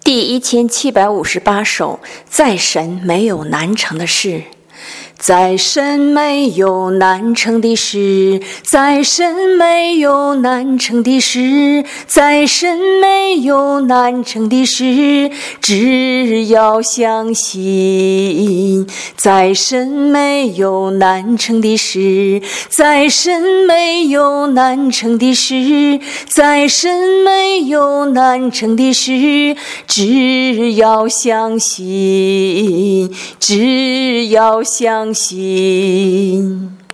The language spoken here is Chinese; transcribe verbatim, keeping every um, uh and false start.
第一千七百五十八首，在神没有难成的事。在神没有难成的事，在神没有难成的事，在神没有难成的事，只要相信。在神没有难成的事，在神没有难成的事，在神没有难成的事，只要相信，只要相信。